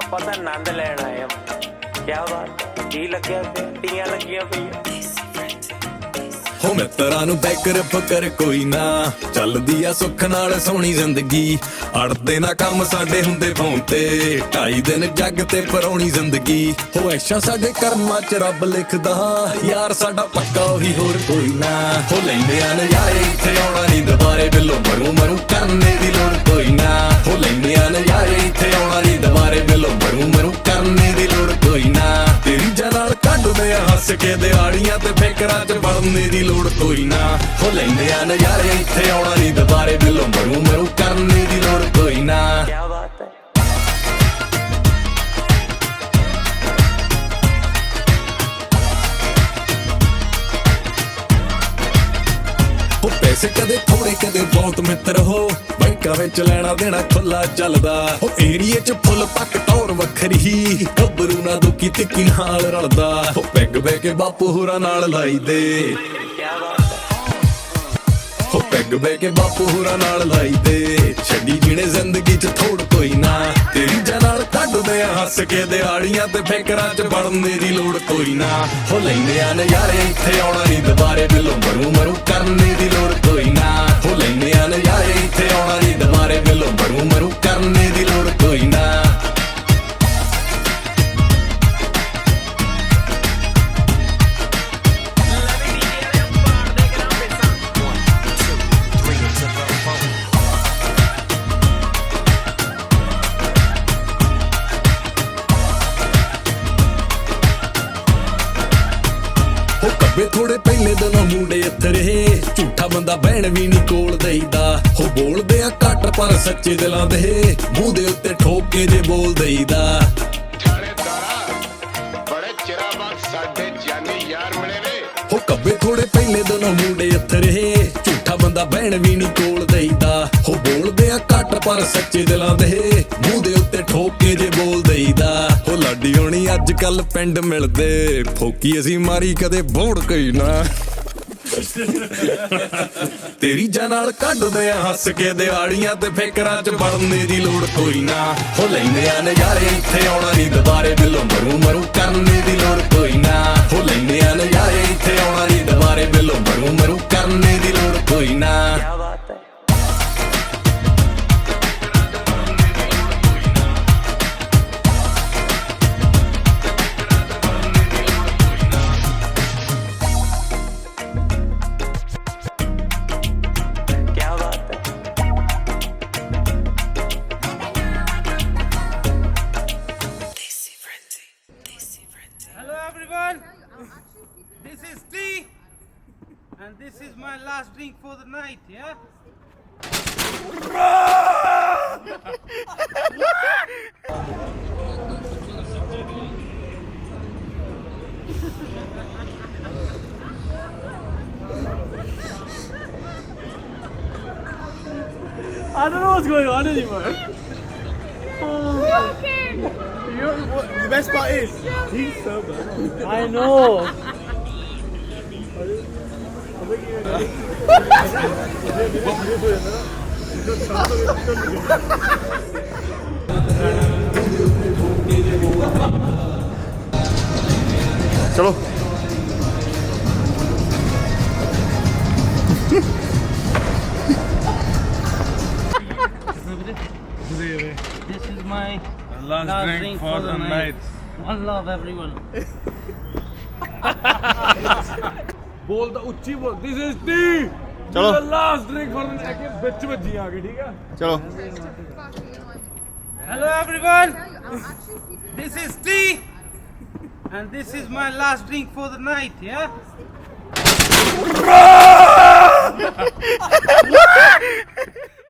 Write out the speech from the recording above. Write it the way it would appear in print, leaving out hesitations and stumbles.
ਆਪਾਂ ਤਾਂ ਆਨੰਦ ਲੈਣ ਆਏ ਆ। ਕਿਆ ਬਾਤ, ਕੀ ਲੱਗਿਆ ਪਿਆ, ਟੀਆਂ ਲੱਗੀਆਂ ਪਈਆਂ। ਹੋ ਮਿੱਤਰਾਂ ਨੂੰ ਬੈਕਰ ਫਕਰ ਕੋਈ ਨਾ, ਚੱਲਦੀ ਆ ਸੁੱਖ ਨਾਲ ਸੋਹਣੀ ਜ਼ਿੰਦਗੀ। ਅੜਦੇ ਨਾ ਕੰਮ ਸਾਡੇ ਹੁੰਦੇ ਫੋਨ ਤੇ, 2.5 ਦਿਨ ਜੱਗ ਤੇ ਪਰੌਣੀ ਜ਼ਿੰਦਗੀ। ਹੋ ਐਸ਼ਾ ਸਾਡੇ ਕਰਮਾਂ ਚ ਰੱਬ ਲਿਖਦਾ, ਯਾਰ ਸਾਡਾ ਪੱਕਾ ਉਹੀ ਹੋਰ ਕੋਈ ਨਾ। ਹੋ ਲੈਂਦੇ ਆ ਨਜ਼ਾਰੇ ਇੱਥੇ ਆਉਣਾ ਨਹੀਂ ਦੁਬਾਰੇ, ਬਿੱਲੋ ਮਰੂ ਮਰੂ ਕਰਨੇ ਦੀ ਲੋੜ ਕੋਈ ਨਾ। ਹੋ ਲੈਂਦੇ ਆ ਨਜ਼ਾਰੇ ਇੱਥੇ ਆਉਣਾ ਨਹੀਂ ਦੁਬਾਰੇ, ਬਿੱਲੋ ਮਰੂ ਮਰੂ ਕਰਨੇ ਦੀ ਲੋੜ ਕੋਈ ਨਾ। ਤੇਰੀ ਜਨਾਲ ਕੱਢਦੇ ਆ ਹੱਸ ਕੇ ਦਿਹਾੜੀਆਂ ਤੇ ਫਿਕਰਾਂ ਚ ਵੜਨੇ ਦੀ ਲੋੜ ਕੋਈ ਨਾ। ਹੋ ਲੈਂਦੇ ਆ ਨਜ਼ਾਰੇ ਇੱਥੇ ਆਉਣਾ ਨਹੀਂ ਦੁਬਾਰੇ, ਬਿੱਲੋ ਮਰੂ ਮਰੂ ਕਰਨੇ ਦੀ ਲੋੜ ਕੋਈ ਨਾ। ਕਿਆ ਬਾਤ ਹੈ। ਹੋ ਪੈਸੇ ਕਦੇ ਥੋੜੇ ਕਦੇ ਬਹੁਤ ਮਿੱਤਰ ਹੋ, ਬੈਂਕਾਂ ਵਿੱਚ ਲੈਣਾ ਦੇਣਾ ਖੁੱਲਾ ਚੱਲਦਾ। ਹੋ ਏਰੀਏ ਚ ਫੁੱਲ ਪੱਕ ਟੌਰ ਵੱਖਰੀ, ਗੱਭਰੂ ਨਾ ਦੁੱਕੀ ਤਿੱਕੀ ਨਾਲ ਰਲਦਾ। ਹੋ ਪੈਗ ਬਹਿ ਕੇ ਬਾਪੂ ਹੋਰਾਂ ਨਾਲ ਲਾਈ ਦੇ, ਕਿਆ ਬਾਤ ਹੈ। ਹੋ ਪੈਗ ਬਹਿ ਕੇ ਬਾਪੂ ਹੋਰਾਂ ਨਾਲ ਲਾਈ ਦੇ। ਛੱਡੀ ਜੀਣੇ ਜ਼ਿੰਦਗੀ ਚ ਥੋੜ ਕੋਈ ਨਾ, ਤੇਰੀ ਜਨਾਲ ਕੱਢਦੇ ਆ ਹੱਸ ਕੇ ਦਿਹਾੜੀਆਂ ਤੇ ਫਿਕਰਾਂ ਚ ਵੜਨੇ ਦੀ ਲੋੜ ਕੋਈ ਨਾ। ਹੋ ਲੈਂਦੇ ਆ ਨਜ਼ਾਰੇ ਇੱਥੇ ਆਉਣਾ ਨਹੀਂ ਦੁਬਾਰੇ, ਬਿੱਲੋ ਮਰੂ ਮਰੂ ਕਰਨੇ ਦੀ ਲੋੜ ਕੋਈ ਨਾ। ਹੋ ਲੈਂਦੇ ਆ ਨਜ਼ਾਰੇ ਇੱਥੇ ਆਉਣਾ ਨਹੀਂ ਦੁਬਾਰੇ, ਬਿੱਲੋ ਮਰੂ ਮਰੂ ਕਰਨੇ ਦੀ ਲੋੜ ਕੋਈ ਨਾ। ਹੋ ਕੱਬੇ ਥੋੜੇ ਪਹਿਲੇ ਦਿਨੋਂ ਮੁੰਡੇ ਅਥਰੇ, ਝੂਠਾ ਬੰਦਾ ਬਹਿਣ ਵੀ ਨਹੀਂ ਕੋਲ ਦੇਈਦਾ। ਹੋ ਬੋਲਦੇ ਆ ਘੱਟ ਪਰ ਸੱਚੇ ਦਿਲਾਂ ਦੇ, ਮੂੰਹ ਦੇ ਉੱਤੇ ਠੋਕ ਕੇ ਜੇ ਬੋਲ ਦੇਈਦਾ। ਬੜੇ ਚਿਰਾਂ ਬਾਅਦ ਸਾਡੇ ਜਾਨੀ ਯਾਰ ਮਿਲੇ ਨੇ। ਹੋ ਕੱਬੇ ਥੋੜੇ ਪਹਿਲੇ ਦਿਨੋਂ ਮੁੰਡੇ ਅਥਰੇ, ਝੂਠਾ ਬੰਦਾ ਬਹਿਣ ਵੀ ਨਹੀਂ ਕੋਲ ਦੇਈਦਾ। ਹੋ ਬੋਲਦੇ ਆ ਘੱਟ ਪਰ ਸੱਚੇ ਦਿਲਾਂ ਦੇ, ਮੂੰਹ ਦੇ ਉੱਤੇ ਠੋਕ ਕੇ ਜੇ ਬੋਲ ਦੇਈਦਾ। ਹੋ ਲਾਡੀ ਹੋਣੀ ਅੱਜ ਕੱਲ ਪਿੰਡ ਮਿਲਦੇ, ਫੋਕੀ ਅਸੀਂ ਮਾਰੀ ਕਦੇ ਬੋੜ ਕੋਈ ਨਾ। ਤੇਰੀ ਜਨਾਲ ਕੱਢਦੇ ਆ ਹੱਸ ਕੇ ਦਿਹਾੜੀਆਂ ਤੇ ਫਿਕਰਾਂ ਚ ਵੜਨੇ ਦੀ ਲੋੜ ਕੋਈ ਨਾ। ਹੋ ਲੈਂਦੇ ਆ ਨਜ਼ਾਰੇ ਇੱਥੇ ਆਉਣਾ ਨਹੀਂ ਦੁਬਾਰੇ, ਬਿੱਲੋ ਮਰੂ ਮਰੂ ਕਰਨੇ ਦੀ ਲੋੜ ਕੋਈ ਨਾ। ਹੋ ਲੈਂਦੇ ਆ ਨਜ਼ਾਰੇ ਇੱਥੇ ਆਉਣਾ ਨਹੀਂ ਦੁਬਾਰੇ, ਬਿੱਲੋ ਮਰੂ ਮਰੂ ਕਰਨੇ ਦੀ ਲੋੜ ਕੋਈ ਨਾ। ਕਿਆ ਬਾਤ ਹੈ। ਕਿਆ ਬਾਤ ਹੈ। Hello everyone, this is T and this is my last drink for the night, yeah? I don't know what's going on anymore. The best part is, he's sober. I know. चलो This is my last drink for the night. One love everyone. बोल तो उच्ची बोल. This is tea. चलो. The last drink for the night. के बिच बजी आ गई ठीक है. ਚਲੋ Hello everyone, this is T and this is my last drink for the night, yeah?